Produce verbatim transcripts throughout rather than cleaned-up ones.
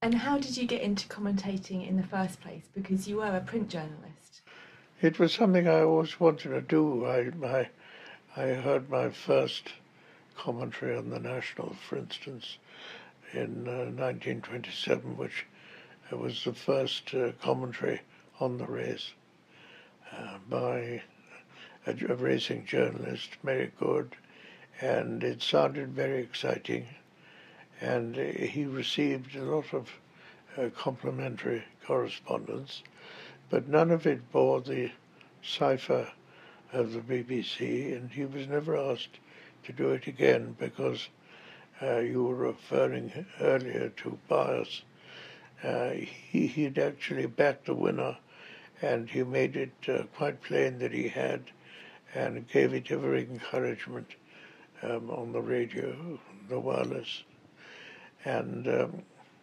And how did you get into commentating in the first place? Because you were a print journalist. It was something I always wanted to do. I, I, I heard my first commentary on the National, for instance, in uh, nineteen twenty-seven, which was the first uh, commentary on the race uh, by a, a racing journalist, Mary Good, and it sounded very exciting. And uh, he received a lot of uh, complimentary correspondence, but none of it bore the cipher of the B B C, and he was never asked to do it again because uh, you were referring earlier to bias. Uh, he, he'd actually backed the winner, and he made it uh, quite plain that he had, and gave it every encouragement um, on the radio, the wireless. And um,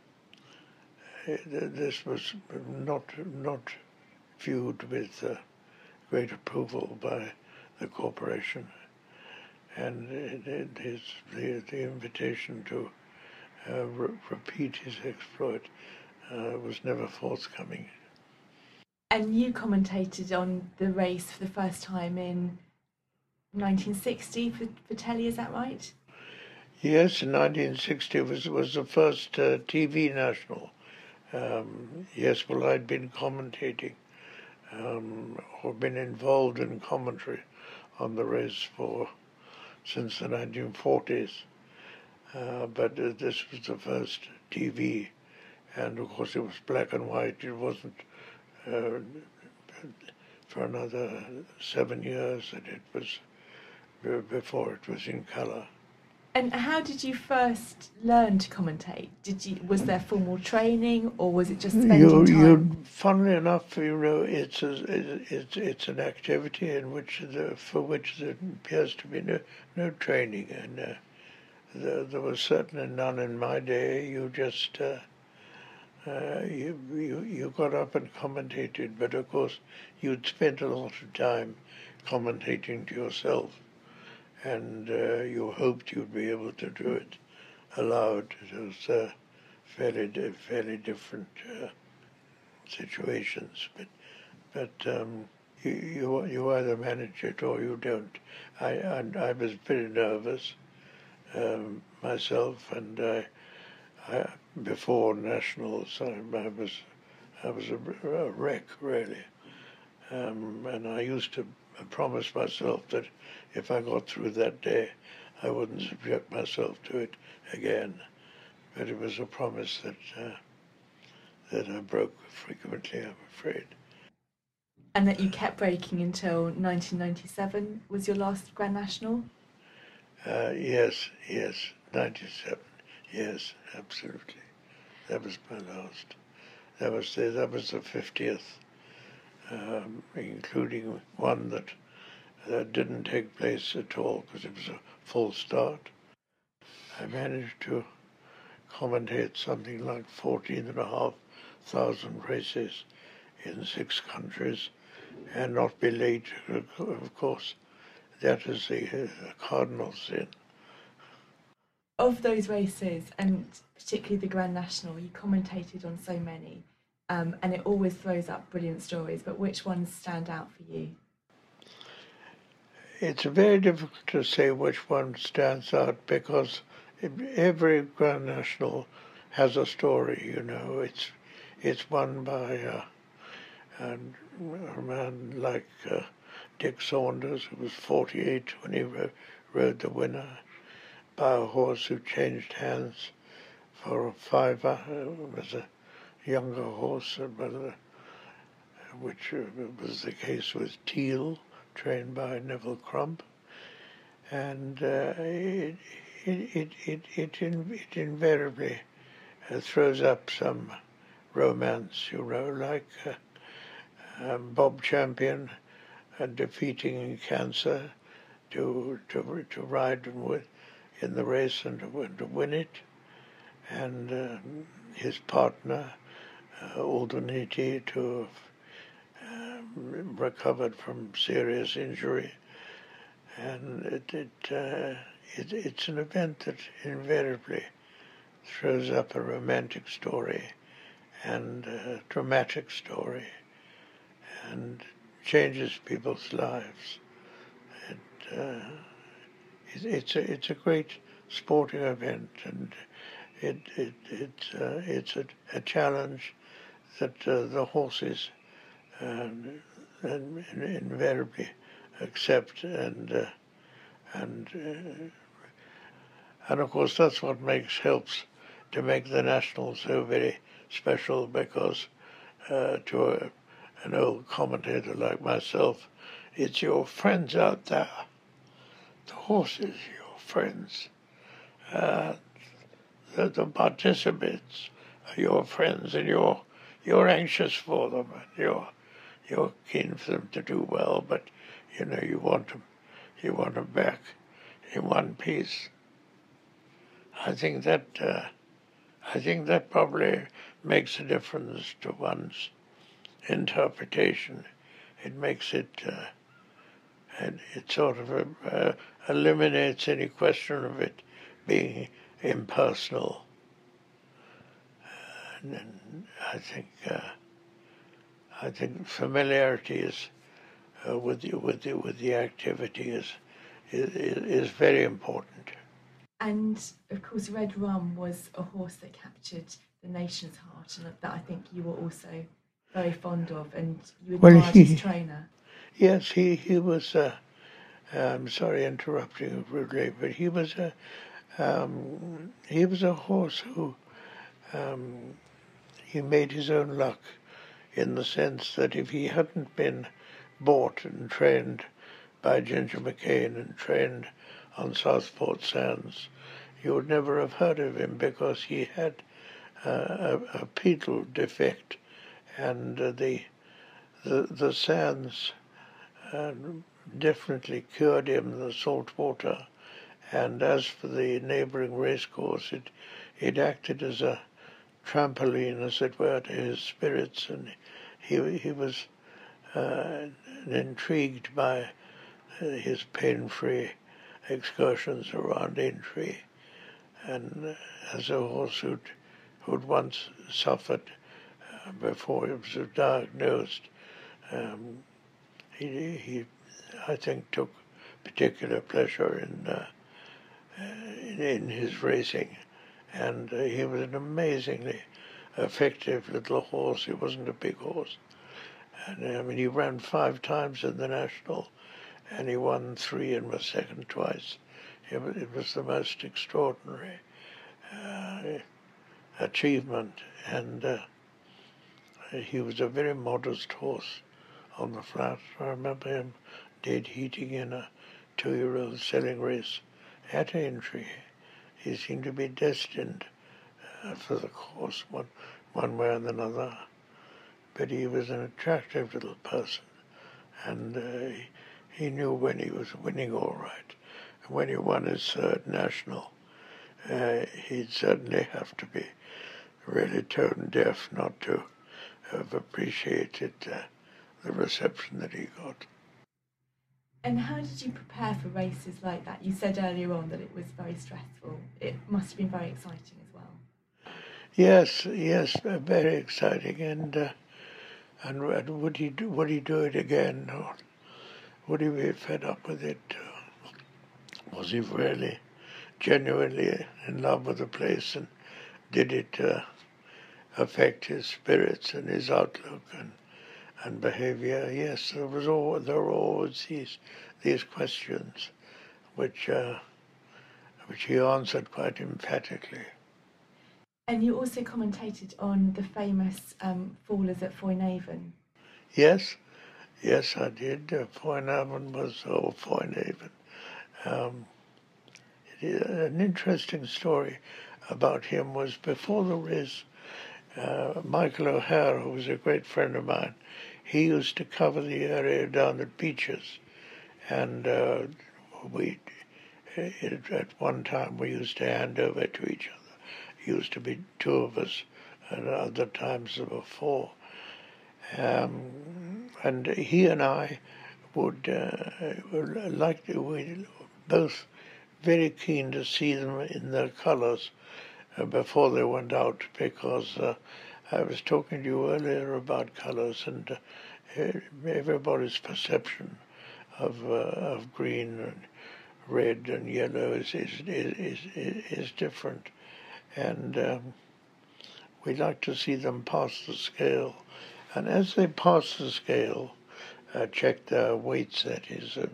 this was not not viewed with uh, great approval by the corporation, and it, it, his, the, the invitation to uh, re- repeat his exploit uh, was never forthcoming. And you commentated on the race for the first time in nineteen sixty for, for telly, is that right? Yes, in nineteen sixty was was the first uh, T V national. Um, yes, well, I'd been commentating um, or been involved in commentary on the race for since the nineteen forties, uh, but uh, this was the first T V, and of course it was black and white. It wasn't uh, for another seven years that it was before it was in colour. And how did you first learn to commentate? Did you was there formal training, or was it just spending you, time? You, funnily enough, you know, it's a, it's it's an activity in which the, for which there appears to be no no training, and uh, there, there was certainly none in my day. You just uh, uh, you, you you got up and commentated, but of course you'd spent a lot of time commentating to yourself, and uh, you hoped you'd be able to do it aloud. It was uh, fairly fairly different uh, situations, but but um, you, you you either manage it or you don't. I I, I was pretty nervous um, myself, and I, I before nationals I, I was I was a, a wreck really, um, and I used to promise myself that if I got through that day, I wouldn't subject myself to it again. But it was a promise that uh, that I broke frequently, I'm afraid. And that you kept breaking until nineteen ninety-seven was your last Grand National? Uh, yes, yes, ninety-seven. Yes, absolutely. That was my last. That was the, that was the fiftieth, um, including one that that didn't take place at all because it was a full start. I managed to commentate something like fourteen and a half thousand races in six countries and not be late, of course. That is the uh, cardinal sin. Of those races, and particularly the Grand National, you commentated on so many, um, and it always throws up brilliant stories, but which ones stand out for you? It's very difficult to say which one stands out because every Grand National has a story, you know. It's it's won by uh, a, a man like uh, Dick Saunders, who was forty-eight when he rode, rode the winner, by a horse who changed hands for a fiver. It was a younger horse, which was the case with Teal, trained by Neville Crump. And uh, it, it, it, it, it invariably uh, throws up some romance, you know, like uh, um, Bob Champion uh, defeating cancer to to to ride with in the race and to, to win it, and uh, his partner uh, Aldeniti to have uh, recovered from serious injury, and it, it, uh, it it's an event that invariably throws up a romantic story and a dramatic story and changes people's lives. It, uh, it, it's a it's a great sporting event, and it it it's uh, it's a, a challenge that uh, the horses uh, invariably accept, and uh, and uh, and of course that's what makes helps to make the National so very special, because uh, to a, an old commentator like myself, it's your friends out there. The horses, your friends. Uh, the, the participants are your friends, and you're you're anxious for them, and you're you're keen for them to do well, but you know you want them you want them back in one piece. I think that uh, I think that probably makes a difference to one's interpretation. It makes it, uh, and it sort of uh, eliminates any question of it being impersonal. And, and I think uh, I think familiarity is uh, with the with the with the activity is is, is very important. And of course, Red Rum was a horse that captured the nation's heart, and that I think you were also very fond of, and you admired well, he, his trainer. Yes, he he was. Uh, I'm sorry, interrupting you rudely, but he was a um, he was a horse who um, he made his own luck, in the sense that if he hadn't been bought and trained by Ginger McCain and trained on Southport Sands, you would never have heard of him, because he had uh, a, a pedal defect, and uh, the the the sands uh, definitely cured him, the salt water. And as for the neighbouring racecourse, it it acted as a trampoline, as it were, to his spirits, and he he was uh, intrigued by his pain-free excursions around Aintree, and as a horse who'd, who'd once suffered uh, before he was diagnosed, um, he, he, I think, took particular pleasure in, uh, in, in his racing, and uh, he was an amazingly effective little horse. He wasn't a big horse, and I mean, he ran five times in the National, and he won three and was second twice. It was, it was the most extraordinary uh, achievement, and uh, he was a very modest horse on the flat. I remember him dead heating in a two-year-old selling race at Aintree. He seemed to be destined uh, for the course, one, one way or another. But he was an attractive little person, and uh, he, he knew when he was winning all right. And when he won his third National, uh, he'd certainly have to be really tone deaf not to have appreciated uh, the reception that he got. And how did you prepare for races like that? You said earlier on that it was very stressful. It must have been very exciting as well. Yes, yes, very exciting. And uh, and would he do, would he do it again, or would he be fed up with it? Uh, was he really genuinely in love with the place, and did it uh, affect his spirits and his outlook and and behavior? Yes, there was all there were always these these questions, which uh, which he answered quite emphatically. And you also commentated on the famous um, Fallers at Foinaven. Yes, yes, I did. Uh, Foinaven was oh Foinaven. Um, it, an interesting story about him was before the race. Uh, Michael O'Hare, who was a great friend of mine, he used to cover the area down at Beaches, and uh, we, it, at one time, we used to hand over to each other. It used to be two of us, and other times there were four. Um, and he and I would uh, like to, we both very keen to see them in their colours, uh, before they went out, because uh, I was talking to you earlier about colors, and uh, everybody's perception of uh, of green and red and yellow is is is is, is different, and um, we like to see them pass the scale, and as they pass the scale, uh, check their weights. That is. Uh,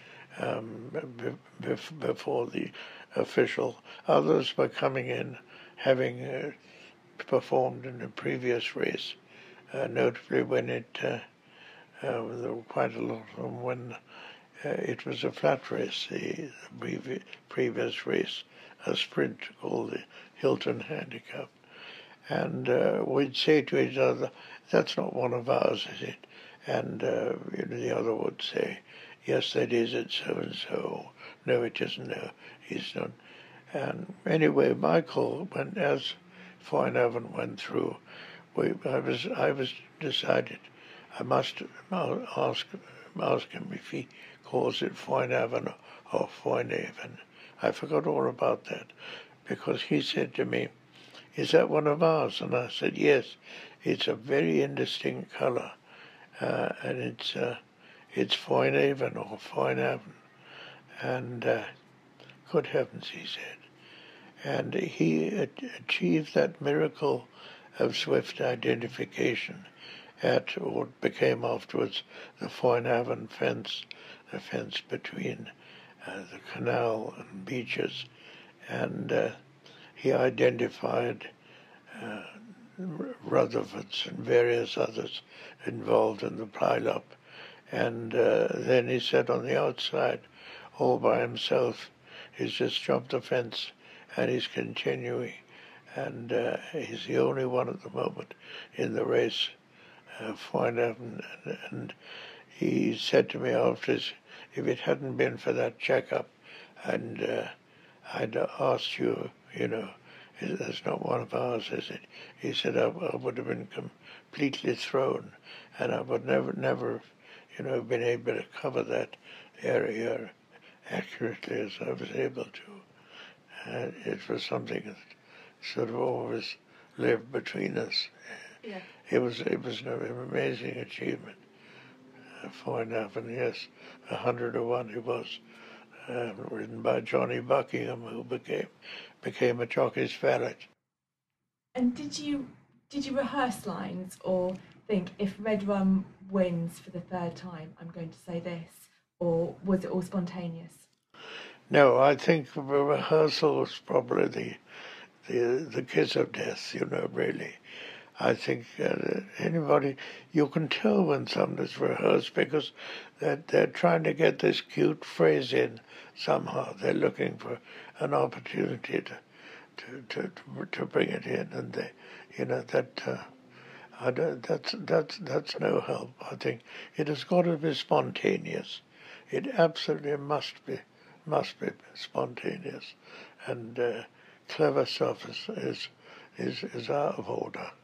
um, before the official. Others were coming in having uh, performed in a previous race, uh, notably when it, uh, uh, there were quite a lot of them when uh, it was a flat race, the, the previous race, a sprint called the Hilton Handicap. And uh, we'd say to each other, that's not one of ours, is it? And uh, you know, the other would say, yes, that is, it's so-and-so. No, it isn't. No, he's not. And anyway, Michael, when as Foinaven went through, we, I was I was decided I must ask ask him if he calls it Foinaven or Foinaven. I forgot all about that, because he said to me, is that one of ours? And I said, yes, it's a very indistinct colour, uh, and it's uh, it's Foinaven or Foinaven. And uh, good heavens, he said. And he achieved that miracle of swift identification at what became afterwards the Foinaven fence, the fence between uh, the canal and beaches. And uh, he identified uh, Rutherfords and various others involved in the pile-up. And uh, then he said on the outside, all by himself, he's just jumped the fence and he's continuing. And uh, he's the only one at the moment in the race, uh, Foinaven. And, and he said to me afterwards, if it hadn't been for that checkup, and uh, I'd asked you, you know, that's not one of ours, is it? He said, I, I would have been completely thrown, and I would never, never, you know, been able to cover that area accurately as I was able to. And it was something that sort of always lived between us. Yeah. It was it was an amazing achievement. Uh, Foinaven, yes, a hundred to one he was, uh, written by Johnny Buckingham, who became became a jockey's valet. And did you did you rehearse lines or think, if Red Rum wins for the third time, I'm going to say this, or was it all spontaneous? No, I think rehearsal was probably the the the kiss of death. You know, really. I think uh, anybody, you can tell when somebody's rehearsed because they're, they're trying to get this cute phrase in somehow. They're looking for an opportunity to to to, to, to bring it in, and they, you know, that uh, I don't, that's that's that's no help. I think it has got to be spontaneous. It absolutely must be must be spontaneous, and uh, clever stuff is is is, is out of order.